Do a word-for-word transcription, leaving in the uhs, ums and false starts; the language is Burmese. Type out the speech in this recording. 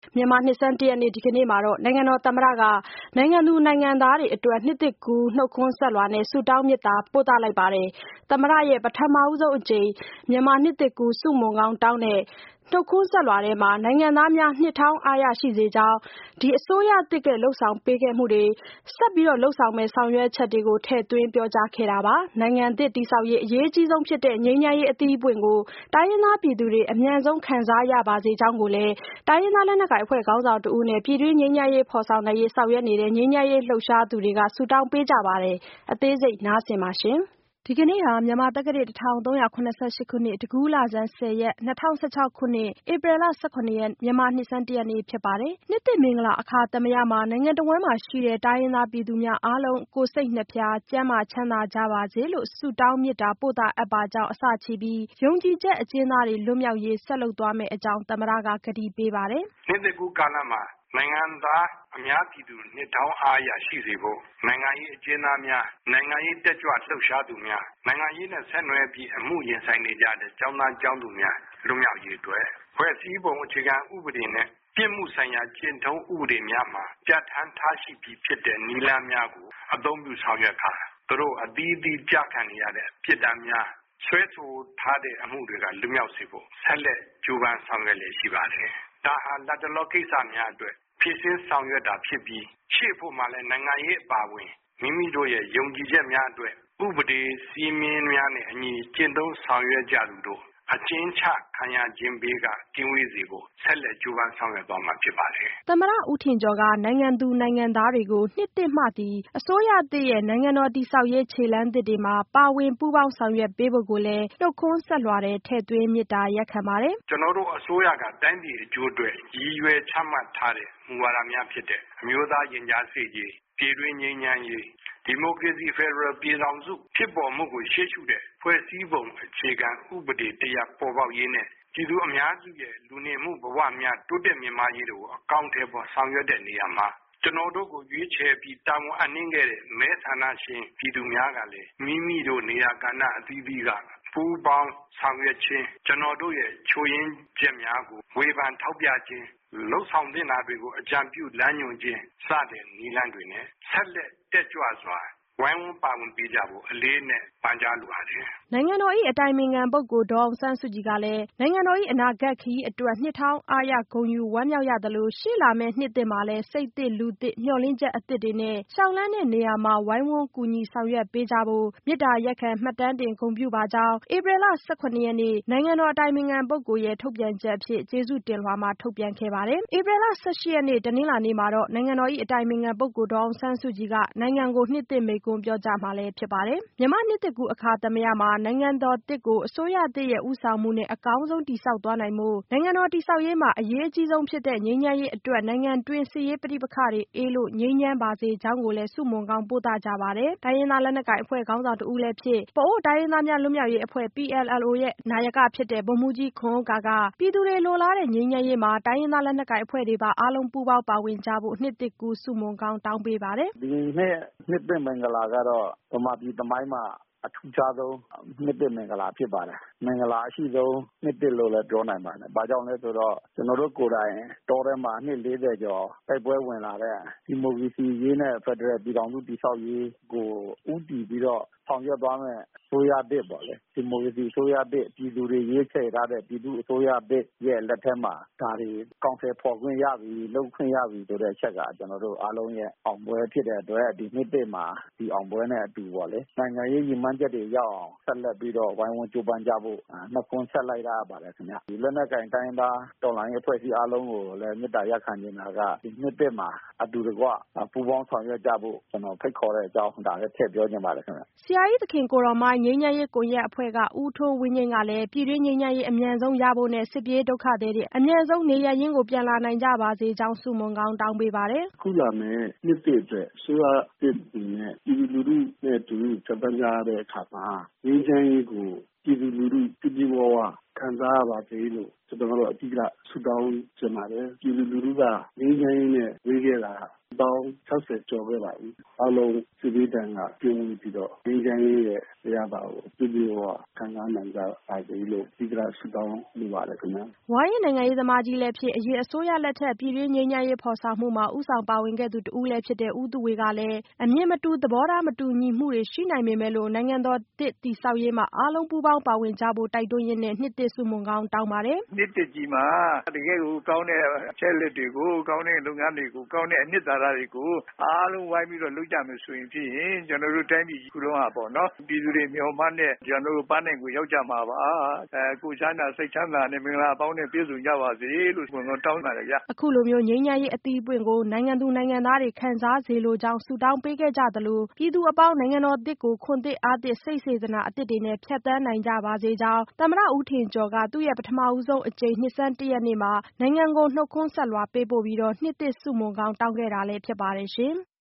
မြန်မာနှစ်ဆန်းတရက်နေ့ဒီကနေ့မှာတော့နိုင်ငံတော်သမ္မတကနိုင်ငံသူနိုင်ငံသားတွေအတွက်နှစ်သစ်ကူးနှုတ်ခွန်းဆက်လွှာနဲ့ဆုတောင်းမေတ္တာပို့သလိုက်ပါတယ်။သမ္မတရဲ့ပထမဆုံးအကြိမ်မြန်မာနှစ်သစ်ကူးဆုမွန်ကောင်းတောင်းတဲ့နှုတ်ခွန်းဆက်လွှာထဲမှာနိုင်ငံသားများနှစ်ထောင်အားရရှိစေကြောင်းဒီအစိုးရသစ်ကလှုပ်ဆောင်ပေးခဲ့မှုတွေဆက်ပြီးလှုပ်ဆောင်မယ့်ဆောင်ရွက်ချက်တွေကိုထည့်သွင်းပြောကြားခဲ့တာပါ။နိုင်ငံသစ်တည်ဆောက်ရေးအရေးအကြီးဆုံးဖြစ်တဲ့ငြိမ်းချမ်းရေးအသီးအပွင့်ကိုတိုင်းရင်းသားပြည်သူတွေအမြန်ဆုံးခံစားရပါစေကြောင်းကိုလည်းတိုင်းရင်းသားလက်နက်ကိုင်အဖွဲ့ခေါင်းဆောင်တဦးနဲ့ပြည်တွင်းငြိမ်းချမ်းရေးဖော်ဆောင်နိုင်ရေးဆောင်ရွက်နေတဲ့ငြိမ်းချမ်းရေးလှုပ်ရှားသူတွေကဆုတောင်းပေးကြပါတယ်။အသေးစိတ်နားဆင်ပါရှင်။ဒီကနေ့ဟာမြန်မာတက္ကရာတစ်ထောင်သုံးရာခုနှစ်ဆယ့်ရှစ်ခုနှစ်တကူးလဆန်းဆယ်ရက်နှစ်ထောင်၁၆ခုနှစ်ဧပြီလ၁၇ရက်မြန်မာနှစ်ဆန်းတရက်နေ့ဖြစ်ပါတယ်။နှစ်သစ်မင်္ဂလာအခါသမယမှာနိုင်ငံတော်ဝန်မှာရှိတဲ့တိုင်းရင်းသားပြည်သူများအားလုံးကိုယ်စိတ်နှဖျားကျန်းမာချမ်းသာကြပါစေလို့ဆုတောင်းမေတ္တာပို့သအပ်ပါကြောင်းအစချီပြီးယုံကြည်ချက်အကျဉ်းသားတွေလွတ်မြောက်ရေးဆက်လုပ်သွားမယ့်အကြောင်းသမ္မတကကတိပေးပါတယ်။နှစ်သစ်ကူးကာလမှာနိုင်ငံသားအများပြည်သူနှစ်ထောင်အားရရှိစေဖို့နိုင်ငံရေးအကျဉ်းသားများနိုင်ငံရေးတက်ကြွလှုပ်ရှားသူများနိုင်ငံရေးနဲ့ဆက်နွယ်ပြီးအမှုရင်ဆိုင်နေကြတဲ့ကျောင်းသားကျောင်းသူများလွတ်မြောက်ရေးအတွက်ဖွဲ့စည်းပုံအခြေခံဥပဒေနဲ့ပြစ်မှုဆိုင်ရာကျင့်ထုံးဥပဒေများမှာပြဋ္ဌာန်းထားရှိပြီးဖြစ်တဲ့နည်းလမ်းများကိုအသုံးပြုဆောင်ရွက်ခါသူတို့အသီးသီးကြခံနေရတဲ့ပြည်သားများဆွဲဆိုထားတဲ့အမှုတွေကလွတ်မြောက်စေဖို့ဆက်လက်ကြိုးပမ်းဆောင်ရွက်လျက်ရှိပါတယ်။ဒါဟာလက်တလောကိစ္စများအတွက်ဖြစ်စဉ်ဆောင်ရွက်တာဖြစ်ပြီးရှေ့ဖို့မှလည်းနိုင်ငံရေးအပါအဝင်မိမိတို့ရဲ့ယုံကြည်ချက်များအတွက်ဥပဒေစည်းမျဉ်းများနဲ့အညီကျင့်သုံးဆောင်ရွက်ကြသူတို့အကျဉ်းချခံရခြင်းဘေးကကင်းဝေးစေဖို့ဆက်လက်ကြိုးပမ်းဆောင်ရွက်သွားမှာဖြစ်ပါတယ်။သမ္မတဦးထင်ကျော်ကနိုင်ငံသူနိုင်ငံသားတွေကိုနှစ်သစ်မှသည်အစိုးရသစ်ရဲ့နိုင်ငံတော်တည်ဆောက်ရေးခြေလှမ်းသစ်တွေမှာပါဝင်ပူးပေါင်းဆောင်ရွက်ပေးဖို့ကိုလည်းနှုတ်ခွန်းဆက်လွှာထဲထည့်သွင်းမေတ္တာရပ်ခံပါတယ်။ကျွန်တော်တို့အစိုးရကတိုင်းပြည်အကျိုးအတွက်ရည်ရွယ်ချမှတ်ထားတဲ့မူဝါဒများဖြစ်တဲ့အမျိုးသားရင်ကြားစေ့ရေးပြည်တွင်းငြိမ်းချမ်းရေးဒီမိုကရေစီဖက်ဒရယ်ပြည်ထောင်စုဖြစ်ပေါ်မှုကိုရှေ့ရှုတဲ့ဖွဲ့စည်းပုံအခြေခံဥပဒေတရားပေါ်ပေါက်ရေးနဲ့ပြည်သူအများစုရဲ့လူနေမှုဘဝများတိုးတက်မြင့်မားရေးတို့အကောင့်ထဲပေါ်ဆောင်ရွက်တဲ့နေရာမှာကျွန်တော်တို့ကိုရွေးချယ်ပြီးတာဝန်အနှင်းခဲ့တဲ့မဲဆန္ဒရှင်ပြည်သူများကလည်းမိမိတို့နေရာကဏ္ဍအသီးသီးကပူးပေါင်းဆောင်ရွက်ခြင်းကျွန်တော်တို့ရဲ့ချိုးယင်းချက်များကိုဝေဖန်ထောက်ပြခြင်းလှုပ်ဆောင်တင်တာတွေကိုအကြံပြုလမ်းညွှန်ခြင်းစတဲ့နည်းလမ်းတွေနဲ့ဆက်လက်တက်ကြွစွာဝိုင်းဝန်းပါဝင်ပေးကြဖို့အလေးနဲ့ပန်ကြားလိုပါတယ်။နိုင်ငံတော်၏အတိုင်ပင်ခံပုဂ္ဂိုလ်ဒေါ်အောင်ဆန်းစုကြည်ကလည်းနိုင်ငံတော်၏အနာဂတ်ခရီးအတွက်နှစ်ထောင်အားရဂုဏ်ယူဝမ်းမြောက်ရသလိုရှေ့လာမယ့်နှစ်သစ်မှာလည်းစိတ်သစ်လူသစ်မျှော်လင့်ချက်အသစ်တွေနဲ့ရှောင်လန်းတဲ့နေရာမှာဝိုင်းဝန်းကူညီဆောင်ရွက်ပေးကြဖို့မေတ္တာရပ်ခံမှတ်တမ်းတင်ဂုဏ်ပြုပါကြောင်းဧပြီလ၁၇ရက်နေ့နိုင်ငံတော်အတိုင်ပင်ခံပုဂ္ဂိုလ်ရဲ့ထုတ်ပြန်ချက်အဖြစ်ကျေးဇူးတင်လွှာမှာထုတ်ပြန်ခဲ့ပါတယ်။ဧပြီလ၁၈ရက်နေ့တနင်္လာနေ့မှာတော့နိုင်ငံတော်၏အတိုင်ပင်ခံပုဂ္ဂိုလ်ဒေါ်အောင်ဆန်းစုကြည်ကနိုင်ငံကိုနှစ်သစ်မိန့်ခွန်းပြောကြားမှာလည်းဖြစ်ပါတယ်။မြန်မာနှစ်သစ်ကူးအခါသမယမှာနိုင်ငံတော်သစ်ကိုအစိုးရသစ်ရဲ့ဦးဆောင်မှုနဲ့အကောင်းဆုံးတည်ဆောက်သွားနိုင်ဖို့နိုင်ငံတော်တည်ဆောက်ရေးမှာအရေးအကြီးဆုံးဖြစ်တဲ့ငြိမ်းချမ်းရေးအတွက်နိုင်ငံတွင်းစစ်ရေးပဋိပက္ခတွေအေးလို့ငြိမ်းချမ်းပါစေကြောင်းကိုလည်းဆုမွန်ကောင်းပို့သကြပါတယ်။တိုင်းရင်းသားလက်နက်ကိုင်အဖွဲ့ခေါင်းဆောင်တဦးလည်းဖြစ်ပအိုဝ်းတိုင်းရင်းသားများလွတ်မြောက်ရေးအဖွဲ့ P L L O ရဲ့နာယကဖြစ်တဲ့ဗိုလ်မှူးကြီးခွန်ဥက္ကာကပြည်သူတွေလိုလားတဲ့ငြိမ်းချမ်းရေးမှာတိုင်းရင်းသားလက်နက်ကိုင်အဖွဲ့တွေပါအားလုံးပူးပေါင်းပါဝင်ကြဖို့နှစ်သစ်ကူးဆုမွန်ကောင်းတောင်းပေးပါတယ်။ဒီနေ့နှစ်သစ်မင်္ဂလာကတော့ဗမာပြည်သမိုင်းမှာအထူးခြားဆုံးနှစ်သစ်မင်္ဂလာဖြစ်ပါတယ်။မင်္ဂလာအရှိဆုံးနှစ်သစ်လို့လည်းပြောနိုင်ပါတယ်။ဘာကြောင့်လဲဆိုတော့ကျွန်တော်တို့ကိုယ်တိုင်တောထဲမှာနှစ်လေးဆယ်ကျော်တိုက်ပွဲဝင်လာတဲ့ဒီမိုကရေစီရေးနဲ့ဖက်ဒရယ်ပြည်ထောင်စုတည်ဆောက်ရေးကိုဦးတည်ပြီးတော့ဆောင်ရွက်သွားမယ်ဆိုရတဲ့ပေါ့လေဒီမိုကရေစီဆိုရတဲ့ပြည်သူတွေရေးချယ်ထားတဲ့ပြည်သူအစိုးရတဲ့ရဲ့လက်ထက်မှာဒါတွေကောင်ဆယ်ဖော်ခွင့်ရပြီလှုပ်ခွင့်ရပြီဆိုတဲ့အချက်ကကျွန်တော်တို့အားလုံးရဲ့အောင်ပွဲဖြစ်တဲ့အတွက်ဒီနှစ်သစ်မှာဒီအောင်ပွဲနဲ့အတူပေါ့လေနိုင်ငံရေးရည်မှန်းချက်တွေရောက်အောင်ဆက်လက်ပြီးတော့ဝိုင်းဝန်းကြိုးပမ်းကြဖို့နှုတ်ခွန်းဆက်လိုက်ရပါတယ်ခင်ဗျဒီလက်နက်ကင်တိုင်းသားတော်လှန်ရေးအဖွဲ့အစည်းအားလုံးကိုလည်းမေတ္တာရပ်ခံနေတာကဒီနှစ်သစ်မှာအတူတကွပူးပေါင်းဆောင်ရွက်ကြဖို့ကျွန်တော်ဖိတ်ခေါ်တဲ့အကြောင်းဒါလည်းထည့်ပြောချင်ပါတယ်ခင်ဗျဆရာကြီးသခင်ကိုတော်မိုင်းငြိမ်းချမ်းရေးကွန်ရက်အဖွဲ့ကဦးထွန်းဝင်းငိမ့်ကလည်းပြည်တွင်းငြိမ်းချမ်းရေးအမြန်ဆုံးရဖို့နဲ့စစ်ပြေးဒုက္ခသည်တွေအမြန်ဆုံးနေရပ်ရင်းကိုပြန်လာနိုင်ကြပါစေကြောင်းဆုမွန်ကောင်းတောင်းပေးပါတယ်ခုလာမယ့်နှစ်သစ်အတွက်ဆိုရတဲ့ဒီနဲ့ပြည်သူလူထုနဲ့တူစပန်ကြတဲ့အခါမှာငြိမ်းချမ်းရေးကိုပြည်သူလူထုပြည်ပြည်ဝဝခံစားရပါစေလို့ကျွန်တော်တို့အတိအကျဆုတောင်းချင်ပါတယ်ပြည်သူလူထုကငြိမ်းချမ်းရေးနဲ့ဝေးခဲ့တာပေါင်း၆၀ကျော်ခဲ့ပါပြီအားလုံးစစ်ဘေးဒဏ်ကပြင်းပြီးတော့ငြိမ်းချမ်းရေးရဲ့ရတရားသာကိုပြည့်ပြည့်ဝဝခံစားနိုင်ကြပါစေလို့ဒီကနေ့ဆုတောင်းလိုပါတယ်ခင်ဗျာဝါရင့်နိုင်ငံရေးသမားကြီးလည်းဖြစ်အရင်အစိုးရလက်ထက်ပြည်တွင်းငြိမ်းချမ်းရေးဖော်ဆောင်မှုမှာဦးဆောင်ပါဝင်ခဲ့သူတဦးလည်းဖြစ်တဲ့ဦးသူဝေကလည်းအမြင်မတူသဘောထားမတူညီမှုတွေရှိနိုင်ပေမဲ့လို့နိုင်ငံတော်သစ်တည်ဆောက်ရေးမှာအားလုံးပူးပေါင်းပါဝင်ကြဖို့တိုက်တွန်းရင်းနဲ့နှစ်သစ်ဆုမွန်ကောင်းတောင်းပါတယ်နှစ်သစ်ကြီးမှာတကယ်ကိုကောင်းတဲ့အချက်လက်တွေကိုကောင်းတဲ့လုပ်ငန်းတွေကိုကောင်းတဲ့အနှစ်သာရတွေကိုအားလုံးဝိုင်းပြီးတော့လုပ်ကြမယ်ဆိုရင်ဖြစ်ရင်ကျွန်တော်တို့တိုင်းပြည်ခုလုံးဟာပေါ့နော်ပြည်သူတွေမျှော်မှန်းတဲ့ကျွန်တော်တို့ပန်းနိုင်ကိုရောက်ကြမှာပါအဲကိုချမ်းသာစိတ်ချမ်းသာနဲ့မင်္ဂလာပေါင်းနဲ့ပြည့်စုံကြပါစေလို့ကျွန်တော်တောင်းပါတယ်ဗျာအခုလိုမျိုးငြိမ်းချမ်းရေးအသီးအပွင့်ကိုနိုင်ငံသူနိုင်ငံသားတွေခံစားစေလိုကြောင်းဆုတောင်းပေးခဲ့ကြသလိုပြည်သူအပေါင်းနိုင်ငံတော်သစ်ကိုခွန်သစ်အားသစ်စိတ်စေတနာအသစ်တွေနဲ့ဖြတ်သန်းနိုင်ကြပါစေကြောင်းသမ္မတဦးထင်ကျော်ကသူ့ရဲ့ပထမဦးဆုံးအကြိမ်နှစ်ဆန်းတစ်ရက်နေ့မှာနိုင်ငံကိုနှုတ်ခွန်းဆက်လွှာပေးပို့ပြီးတော့နှစ်သစ်ဆုမွန်ကောင်းတောင်းခဲ့တာလည်းဖြစ်ပါတယ်ရှင်